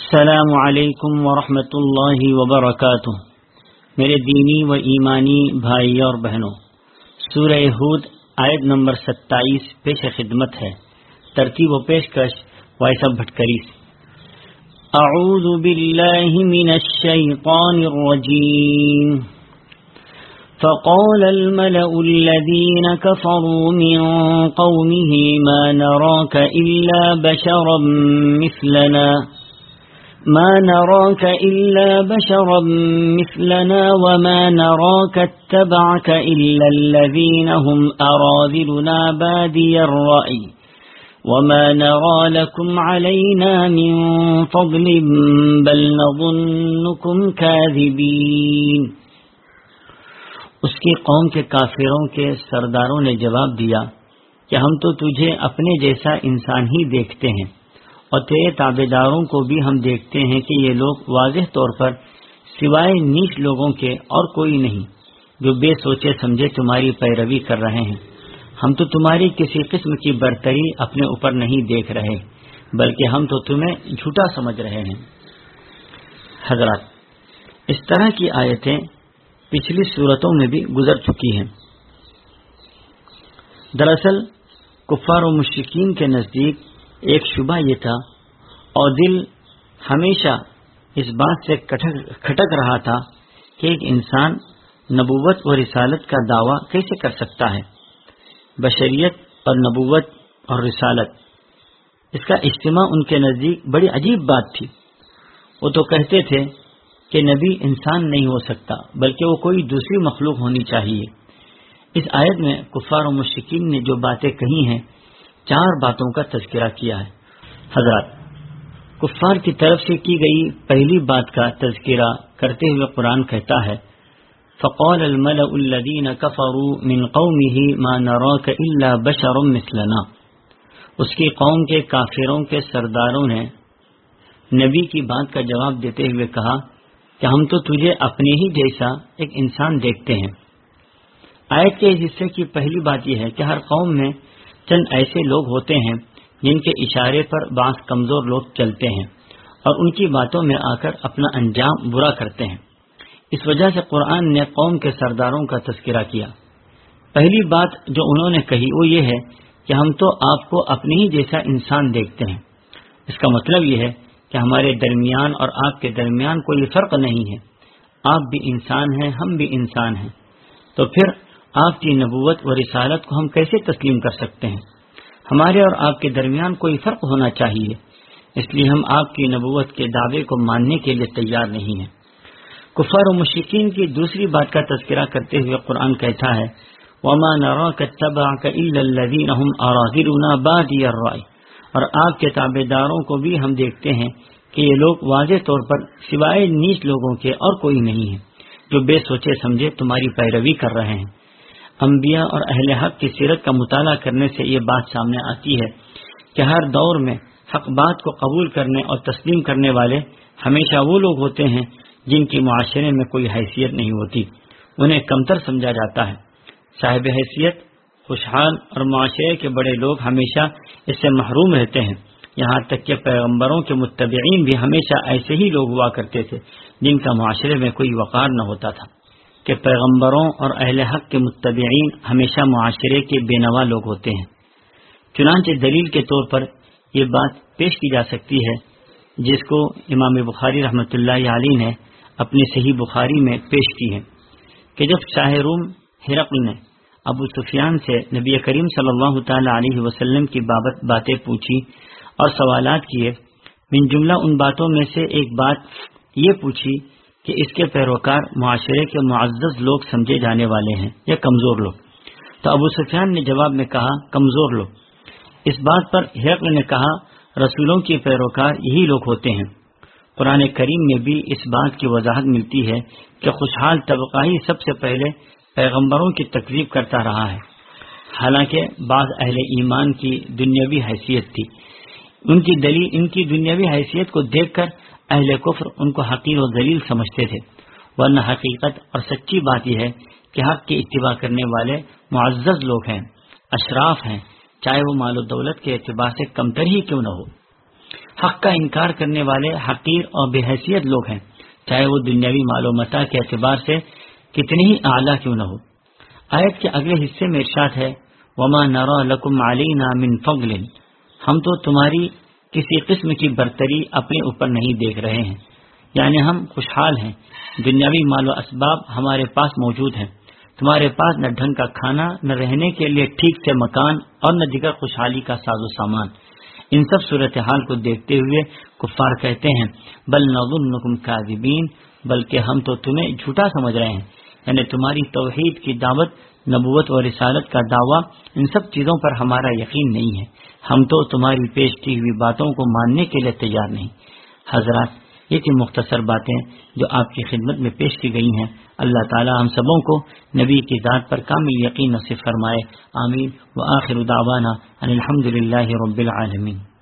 السلام علیکم ورحمۃ اللہ وبرکاتہ۔ میرے دینی و ایمانی بھائی اور بہنوں، سورہ ہود آیت نمبر 27 پیش خدمت ہے۔ ترتیب و پیشکش وائس بھٹکری سے۔ اعوذ باللہ من الشیطان الرجیم۔ فقال الملأ الذين كفروا من قومه ما نراك إلا بشرا مثلنا وما نراك اتبعك إلا الذين هم أراذلنا بادي الرأي وما نرى لكم علينا من فضل بل نظنكم كاذبين۔ اس کی قوم کے کافروں کے سرداروں نے جواب دیا کہ ہم تو تجھے اپنے جیسا انسان ہی دیکھتے ہیں اور تیرے تابعداروں کو بھی ہم دیکھتے ہیں کہ یہ لوگ واضح طور پر سوائے نیچ لوگوں کے اور کوئی نہیں جو بے سوچے سمجھے تمہاری پیروی کر رہے ہیں۔ ہم تو تمہاری کسی قسم کی برتری اپنے اوپر نہیں دیکھ رہے بلکہ ہم تو تمہیں جھوٹا سمجھ رہے ہیں۔ حضرات، اس طرح کی آیتیں پچھلی صورتوں میں بھی گزر چکی ہیں۔ دراصل کفار و مشرکین کے نزدیک ایک شبہ یہ تھا اور دل ہمیشہ اس بات سے کھٹک رہا تھا کہ ایک انسان نبوت و رسالت کا دعویٰ کیسے کر سکتا ہے۔ بشریت اور نبوت اور رسالت، اس کا اجتماع ان کے نزدیک بڑی عجیب بات تھی۔ وہ تو کہتے تھے کہ نبی انسان نہیں ہو سکتا بلکہ وہ کوئی دوسری مخلوق ہونی چاہیے۔ اس آیت میں کفار و مشرکین نے جو باتیں کہی ہیں، 4 باتوں کا تذکرہ کیا ہے۔ حضرات، کفار کی طرف سے کی گئی پہلی بات کا تذکرہ کرتے ہوئے قرآن کہتا ہے، فقال الملأ الذين كفروا من قومه ما نراك الا بشرا مثلنا۔ اس کی قوم کے کافروں کے سرداروں نے نبی کی بات کا جواب دیتے ہوئے کہا کہ ہم تو تجھے اپنے ہی جیسا ایک انسان دیکھتے ہیں۔ آیت کے اس حصے کی پہلی بات یہ ہے کہ ہر قوم میں چند ایسے لوگ ہوتے ہیں جن کے اشارے پر بعض کمزور لوگ چلتے ہیں اور ان کی باتوں میں آ کر اپنا انجام برا کرتے ہیں۔ اس وجہ سے قرآن نے قوم کے سرداروں کا تذکرہ کیا۔ پہلی بات جو انہوں نے کہی وہ یہ ہے کہ ہم تو آپ کو اپنے ہی جیسا انسان دیکھتے ہیں۔ اس کا مطلب یہ ہے کہ ہمارے درمیان اور آپ کے درمیان کوئی فرق نہیں ہے، آپ بھی انسان ہیں، ہم بھی انسان ہیں، تو پھر آپ کی نبوت و رسالت کو ہم کیسے تسلیم کر سکتے ہیں؟ ہمارے اور آپ کے درمیان کوئی فرق ہونا چاہیے، اس لیے ہم آپ کی نبوت کے دعوے کو ماننے کے لیے تیار نہیں ہیں۔ کفار و مشرکین کی دوسری بات کا تذکرہ کرتے ہوئے قرآن کہتا ہے، وَمَا نَرَاكَ اتَّبَعَكَ إِلَّا الَّذِينَ هُمْ أَرَاذِلُنَا بَادِيَ الرَّأْيِ۔ اور آپ کے تابعداروں کو بھی ہم دیکھتے ہیں کہ یہ لوگ واضح طور پر سوائے نیچ لوگوں کے اور کوئی نہیں ہے جو بے سوچے سمجھے تمہاری پیروی کر رہے ہیں۔ انبیاء اور اہل حق کی سیرت کا مطالعہ کرنے سے یہ بات سامنے آتی ہے کہ ہر دور میں حق بات کو قبول کرنے اور تسلیم کرنے والے ہمیشہ وہ لوگ ہوتے ہیں جن کی معاشرے میں کوئی حیثیت نہیں ہوتی، انہیں کمتر سمجھا جاتا ہے۔ صاحب حیثیت، خوشحال اور معاشرے کے بڑے لوگ ہمیشہ اس سے محروم رہتے ہیں، یہاں تک کہ پیغمبروں کے متبعین بھی ہمیشہ ایسے ہی لوگ ہوا کرتے تھے جن کا معاشرے میں کوئی وقار نہ ہوتا تھا، کہ پیغمبروں اور اہل حق کے متبعین ہمیشہ معاشرے کے بے نوا لوگ ہوتے ہیں۔ چنانچہ دلیل کے طور پر یہ بات پیش کی جا سکتی ہے جس کو امام بخاری رحمۃ اللہ علیہ نے اپنی صحیح بخاری میں پیش کی ہے، کہ جب شاہ روم ہرقل نے ابو سفیان سے نبی کریم صلی اللہ تعالی علیہ وسلم کی بابت باتیں پوچھی اور سوالات کیے، من جملہ ان باتوں میں سے ایک بات یہ پوچھی کہ اس کے پیروکار معاشرے کے معزز لوگ سمجھے جانے والے ہیں یا کمزور لوگ، تو ابو سفیان نے جواب میں کہا کمزور لوگ۔ اس بات پر ہرقل نے کہا رسولوں کے پیروکار یہی لوگ ہوتے ہیں۔ قرآن کریم میں بھی اس بات کی وضاحت ملتی ہے کہ خوشحال طبقہ ہی سب سے پہلے پیغمبروں کی تکذیب کرتا رہا ہے، حالانکہ بعض اہل ایمان کی دنیاوی حیثیت تھی۔ ان کی دنیاوی حیثیت کو دیکھ کر اہل کفر ان کو حقیر و ذلیل سمجھتے تھے، ورنہ حقیقت اور سچی بات یہ ہے کہ حق کی اتباع کرنے والے معزز لوگ ہیں، اشراف ہیں، چاہے وہ مال و دولت کے اعتبار سے کمتر ہی کیوں نہ ہو۔ حق کا انکار کرنے والے حقیر اور بے حیثیت لوگ ہیں، چاہے وہ دنیاوی مال و متاع کے اعتبار سے کتنی ہی اعلیٰ کیوں نہ ہو۔ آیت کے اگلے حصے میں ارشاد ہے وما نرى لكم علينا من فضل، ہم تو تمہاری کسی قسم کی برتری اپنے اوپر نہیں دیکھ رہے ہیں، یعنی ہم خوشحال ہیں، دنیاوی مال و اسباب ہمارے پاس موجود ہیں، تمہارے پاس نہ ڈھنگ کا کھانا، نہ رہنے کے لیے ٹھیک سے مکان، اور نہ دیگر خوشحالی کا ساز و سامان۔ ان سب صورتحال کو دیکھتے ہوئے کفار کہتے ہیں بل نظنکم کاذبین، بلکہ ہم تو تمہیں جھوٹا سمجھ رہے ہیں، یعنی تمہاری توحید کی دعوت، نبوت اور رسالت کا دعویٰ، ان سب چیزوں پر ہمارا یقین نہیں ہے، ہم تو تمہاری پیش کی ہوئی باتوں کو ماننے کے لیے تیار نہیں۔ حضرات، یہ تھی مختصر باتیں جو آپ کی خدمت میں پیش کی گئی ہیں۔ اللہ تعالی ہم سبوں کو نبی کی ذات پر کامل یقین نصیب فرمائے، آمین۔ وآخر دعوانا ان الحمد للہ رب العالمین۔